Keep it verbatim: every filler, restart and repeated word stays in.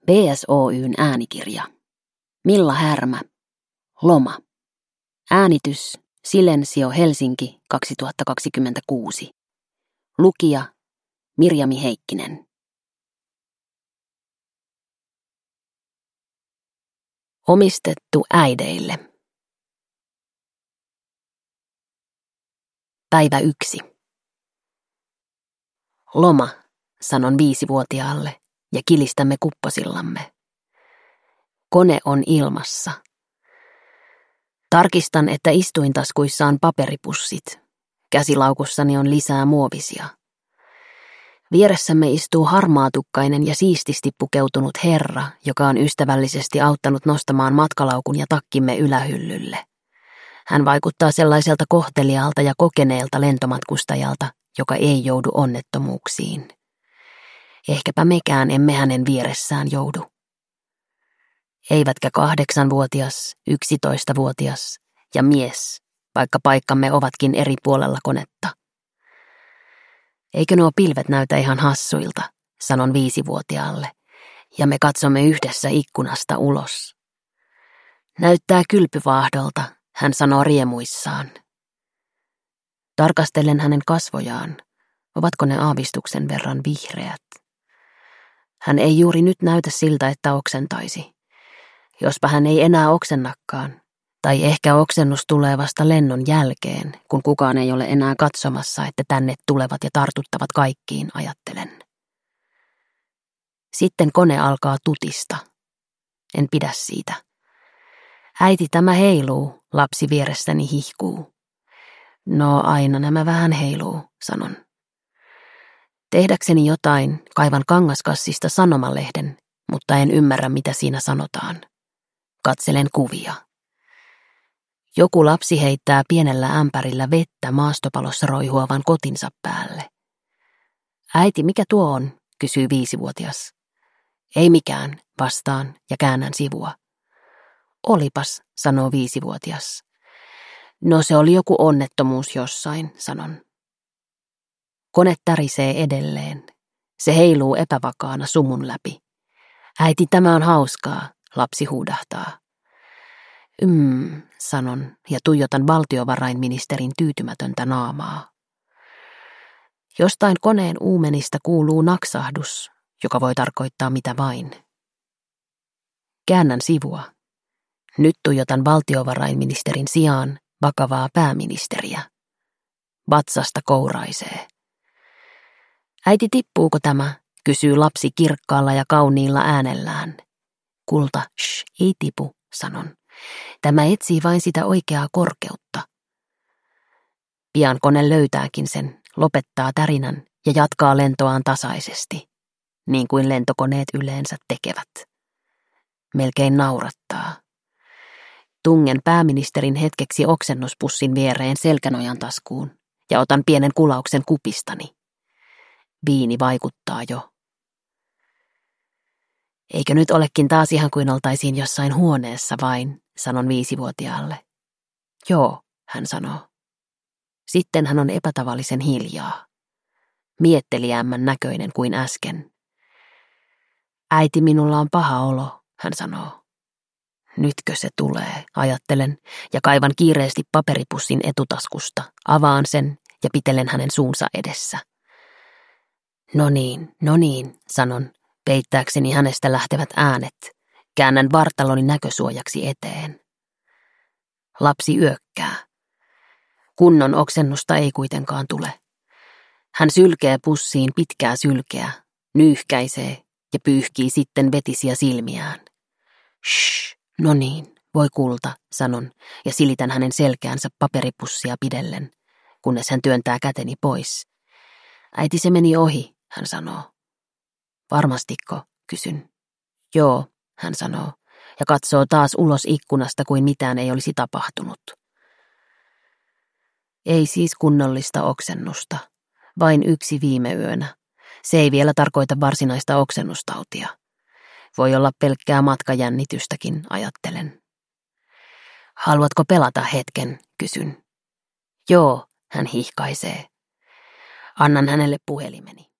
B S O Y:n äänikirja. Milla Härmä. Loma. Äänitys Silensio Helsinki kaksituhattakaksikymmentäkuusi. Lukija Mirjami Heikkinen. Omistettu äideille. Päivä yksi. Loma, sanon viisivuotiaalle ja kilistämme kuppasillamme. Kone on ilmassa. Tarkistan, että istuintaskuissa on paperipussit. Käsilaukussani on lisää muovisia. Vieressämme istuu harmaatukkainen ja siististi pukeutunut herra, joka on ystävällisesti auttanut nostamaan matkalaukun ja takkimme ylähyllylle. Hän vaikuttaa sellaiselta kohteliaalta ja kokeneelta lentomatkustajalta, joka ei joudu onnettomuuksiin. Ehkäpä mekään emme hänen vieressään joudu. Eivätkä kahdeksanvuotias, yksitoistavuotias ja mies, vaikka paikkamme ovatkin eri puolella konetta. Eikö nuo pilvet näytä ihan hassuilta, sanon viisivuotiaalle, ja me katsomme yhdessä ikkunasta ulos. Näyttää kylpyvaahdolta, hän sanoo riemuissaan. Tarkastelen hänen kasvojaan, ovatko ne aavistuksen verran vihreät. Hän ei juuri nyt näytä siltä, että oksentaisi. Jospa hän ei enää oksennakaan, tai ehkä oksennus tulee vasta lennon jälkeen, kun kukaan ei ole enää katsomassa, että tänne tulevat ja tartuttavat kaikkiin, ajattelen. Sitten kone alkaa tutista. En pidä siitä. Äiti, tämä heiluu, lapsi vieressäni hihkuu. No aina nämä vähän heiluu, sanon. Tehdäkseni jotain, kaivan kangaskassista sanomalehden, mutta en ymmärrä, mitä siinä sanotaan. Katselen kuvia. Joku lapsi heittää pienellä ämpärillä vettä maastopalossa roihuavan kotinsa päälle. Äiti, mikä tuo on, kysyy viisivuotias. Ei mikään, vastaan ja käännän sivua. Olipas, sanoo viisivuotias. No se oli joku onnettomuus jossain, sanon. Kone tärisee edelleen. Se heiluu epävakaana sumun läpi. Äiti, tämä on hauskaa, lapsi huudahtaa. Ym, sanon ja tuijotan valtiovarainministerin tyytymätöntä naamaa. Jostain koneen uumenista kuuluu naksahdus, joka voi tarkoittaa mitä vain. Käännän sivua. Nyt tuijotan valtiovarainministerin sijaan vakavaa pääministeriä. Vatsasta kouraisee. Äiti, tippuuko tämä, kysyy lapsi kirkkaalla ja kauniilla äänellään. Kulta, shh, ei tipu, sanon. Tämä etsii vain sitä oikeaa korkeutta. Pian kone löytääkin sen, lopettaa tärinän ja jatkaa lentoaan tasaisesti, niin kuin lentokoneet yleensä tekevät. Melkein naurattaa. Tungen pääministerin hetkeksi oksennuspussin viereen selkänojan taskuun ja otan pienen kulauksen kupistani. Viini vaikuttaa jo. Eikö nyt olekin taas ihan kuin oltaisiin jossain huoneessa vain, sanon viisivuotiaalle. Joo, hän sanoo. Sitten hän on epätavallisen hiljaa. Mietteliämmän näköinen kuin äsken. Äiti, minulla on paha olo, hän sanoo. Nytkö se tulee, ajattelen, ja kaivan kiireesti paperipussin etutaskusta, avaan sen ja pitelen hänen suunsa edessä. No niin, no niin, sanon, peittääkseni hänestä lähtevät äänet, käännän vartaloni näkösuojaksi eteen. Lapsi yökkää. Kunnon oksennusta ei kuitenkaan tule. Hän sylkee pussiin pitkää sylkeä, nyyhkäisee ja pyyhkii sitten vetisiä silmiään. Shh, no niin, voi kulta, sanon ja silitän hänen selkäänsä paperipussia pidellen, kunnes hän työntää käteni pois. Äiti, se meni ohi, hän sanoo. Varmastiko, kysyn. Joo, hän sanoo, ja katsoo taas ulos ikkunasta kuin mitään ei olisi tapahtunut. Ei siis kunnollista oksennusta, vain yksi viime yönä. Se ei vielä tarkoita varsinaista oksennustautia. Voi olla pelkkää matkajännitystäkin, ajattelen. Haluatko pelata hetken, kysyn. Joo, hän hihkaisee. Annan hänelle puhelimeni.